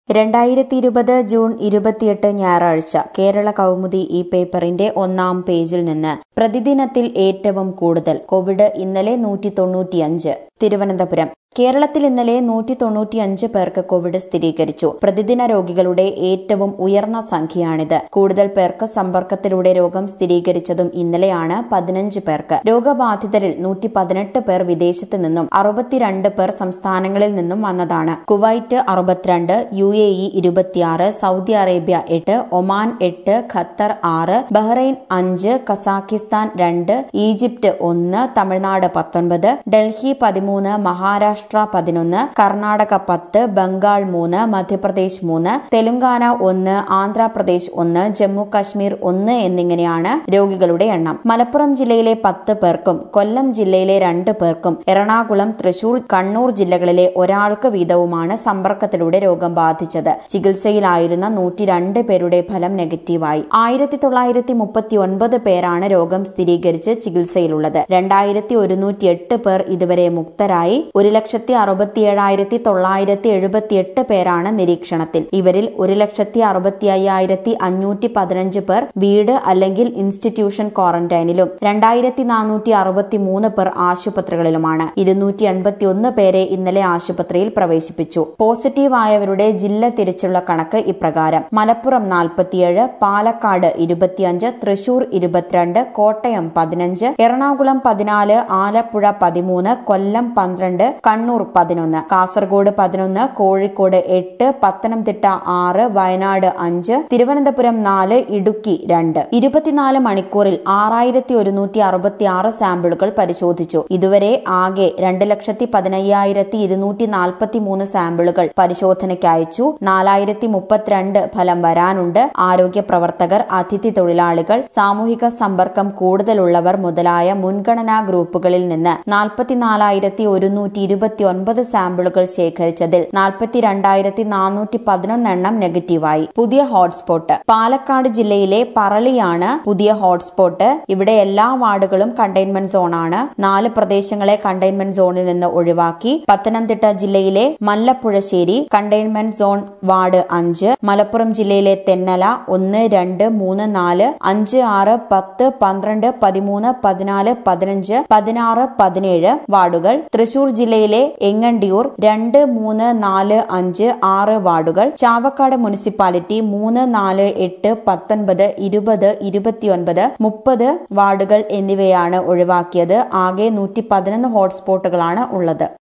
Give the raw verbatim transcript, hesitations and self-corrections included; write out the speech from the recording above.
രണ്ടായിരത്തി ഇരുപത് ജൂൺ ഇരുപത്തിയെട്ട് ഞായറാഴ്ച കേരള കൗമുദി ഈ പേപ്പറിന്റെ ഒന്നാം പേജിൽ നിന്ന് പ്രതിദിനത്തിൽ ഏറ്റവും കൂടുതൽ കോവിഡ് ഇന്നലെ നൂറ്റി തൊണ്ണൂറ്റിയഞ്ച് തിരുവനന്തപുരം കേരളത്തിൽ ഇന്നലെ നൂറ്റി തൊണ്ണൂറ്റിയഞ്ച് പേർക്ക് കോവിഡ് സ്ഥിരീകരിച്ചു. പ്രതിദിന രോഗികളുടെ ഏറ്റവും ഉയർന്ന സംഖ്യയാണിത്. കൂടുതൽ പേർക്ക് സമ്പർക്കത്തിലൂടെ രോഗം സ്ഥിരീകരിച്ചതും ഇന്നലെയാണ് പതിനഞ്ച് പേർക്ക്. രോഗബാധിതരിൽ നൂറ്റി പതിനെട്ട് പേർ വിദേശത്ത് നിന്നും അറുപത്തിരണ്ട് പേർ സംസ്ഥാനങ്ങളിൽ നിന്നും വന്നതാണ്. കുവൈറ്റ് അറുപത്തിരണ്ട്, യു എ ഇ ഇരുപത്തിയാറ്, സൗദി അറേബ്യ എട്ട്, ഒമാൻ എട്ട്, ഖത്തർ ആറ്, ബഹ്റൈൻ അഞ്ച്, കസാഖിസ്ഥാൻ രണ്ട്, ഈജിപ്ത് ഒന്ന്, തമിഴ്നാട് പത്തൊൻപത്, ഡൽഹി പതിമൂന്ന്, മഹാരാഷ്ട്ര പതിനൊന്ന്, കർണാടക പത്ത്, ബംഗാൾ മൂന്ന്, മധ്യപ്രദേശ് മൂന്ന്, തെലുങ്കാന ഒന്ന്, ആന്ധ്രാപ്രദേശ് ഒന്ന്, ജമ്മു കശ്മീർ ഒന്ന് എന്നിങ്ങനെയാണ് രോഗികളുടെ എണ്ണം. മലപ്പുറം ജില്ലയിലെ പത്ത് പേർക്കും കൊല്ലം ജില്ലയിലെ രണ്ട് പേർക്കും എറണാകുളം, തൃശൂർ, കണ്ണൂർ ജില്ലകളിലെ ഒരാൾക്ക് വീതവുമാണ് സമ്പർക്കത്തിലൂടെ രോഗം ബാധിച്ചത്. ചികിത്സയിലായിരുന്ന നൂറ്റി രണ്ട് പേരുടെ ഫലം നെഗറ്റീവായി. ആയിരത്തി തൊള്ളായിരത്തി മുപ്പത്തി ഒൻപത് പേരാണ് രോഗം സ്ഥിരീകരിച്ച് ചികിത്സയിലുള്ളത്. രണ്ടായിരത്തി ഒരുന്നൂറ്റി എട്ട് പേർ ഇതുവരെ മുക്തരായി. ഒരു ലക്ഷത്തി അറുപത്തിയേഴായിരത്തി തൊള്ളായിരത്തി എഴുപത്തിയെട്ട് പേരാണ് നിരീക്ഷണത്തിൽ. ഇവരിൽ ഒരു ലക്ഷത്തി അറുപത്തി അയ്യായിരത്തി അഞ്ഞൂറ്റി പതിനഞ്ച് പേർ വീട് അല്ലെങ്കിൽ ഇൻസ്റ്റിറ്റ്യൂഷൻ ക്വാറന്റൈനിലും രണ്ടായിരത്തി നാനൂറ്റി അറുപത്തി മൂന്ന് പേർ ആശുപത്രികളിലുമാണ്. ഇരുന്നൂറ്റി എൺപത്തി ഒന്ന് പേരെ ഇന്നലെ ആശുപത്രിയിൽ പ്രവേശിപ്പിച്ചു. പോസിറ്റീവായവരുടെ ജില്ല തിരിച്ചുള്ള കണക്ക് ഇപ്രകാരം: മലപ്പുറം നാൽപ്പത്തിയേഴ്, പാലക്കാട് ഇരുപത്തിയഞ്ച്, തൃശൂർ ഇരുപത്തിരണ്ട്, കോട്ടയം പതിനഞ്ച്, എറണാകുളം പതിനാല്, ആലപ്പുഴ പതിമൂന്ന്, കൊല്ലം പന്ത്രണ്ട്, കണ്ണൂർ പതിനൊന്ന്, കാസർഗോഡ് പതിനൊന്ന്, കോഴിക്കോട് എട്ട്, പത്തനംതിട്ട ആറ്, വയനാട് അഞ്ച്, തിരുവനന്തപുരം നാല്, ഇടുക്കി രണ്ട്. ഇരുപത്തിനാല് മണിക്കൂറിൽ ആറായിരത്തി ഒരുന്നൂറ്റി അറുപത്തി ആറ് സാമ്പിളുകൾ പരിശോധിച്ചു. ഇതുവരെ ആകെ രണ്ട് ലക്ഷത്തി പതിനയ്യായിരത്തി ഇരുന്നൂറ്റി നാൽപ്പത്തി മൂന്ന് സാമ്പിളുകൾ പരിശോധനയ്ക്ക് അയച്ചു. നാലായിരത്തി മുപ്പത്തിരണ്ട് ഫലം വരാനുണ്ട്. ആരോഗ്യ പ്രവർത്തകർ, അതിഥി തൊഴിലാളികൾ, സാമൂഹിക സമ്പർക്കം കൂടുതലുള്ളവർ മുതലായ മുൻഗണനാ ഗ്രൂപ്പുകളിൽ നിന്ന് നാൽപ്പത്തിനാലായിരത്തി ഒരുന്നൂറ്റി ഇരുപത്തി ഒൻപത് സാമ്പിളുകൾ ശേഖരിച്ചതിൽ നാൽപ്പത്തിരണ്ടായിരത്തി നാനൂറ്റി പതിനൊന്ന് എണ്ണം നെഗറ്റീവായി. പുതിയ ഹോട്ട്സ്പോട്ട് പാലക്കാട് ജില്ലയിലെ പറളിയാണ് പുതിയ ഹോട്ട്സ്പോട്ട്. ഇവിടെ എല്ലാ വാർഡുകളും കണ്ടെയ്ൻമെന്റ് സോണാണ്. നാല് പ്രദേശങ്ങളെ കണ്ടെയ്ൻമെന്റ് സോണിൽ നിന്ന് ഒഴിവാക്കി. പത്തനംതിട്ട ജില്ലയിലെ മല്ലപ്പുഴശ്ശേരി കണ്ടെയ്ൻമെന്റ് സോൺ വാർഡ് അഞ്ച്, മലപ്പുറം ജില്ലയിലെ തെന്നല ഒന്ന്, രണ്ട്, മൂന്ന്, നാല്, അഞ്ച്, ആറ്, പത്ത്, പന്ത്രണ്ട്, പതിമൂന്ന്, പതിനാല്, പതിനഞ്ച്, പതിനാറ്, പതിനേഴ് വാർഡുകൾ. തൃശൂർ ജില്ലയിലെ എങ്ങണ്ടിയൂർ രണ്ട്, മൂന്ന്, നാല്, അഞ്ച്, ആറ് വാർഡുകൾ. ചാവക്കാട് മുനിസിപ്പാലിറ്റി മൂന്ന്, നാല്, എട്ട്, പത്തൊൻപത്, ഇരുപത്, ഇരുപത്തിയൊൻപത്, മുപ്പത് വാർഡുകൾ എന്നിവയാണ് ഒഴിവാക്കിയത്. ആകെ നൂറ്റി പതിനൊന്ന് ഹോട്ട്സ്പോട്ടുകളാണ് ഉള്ളത്.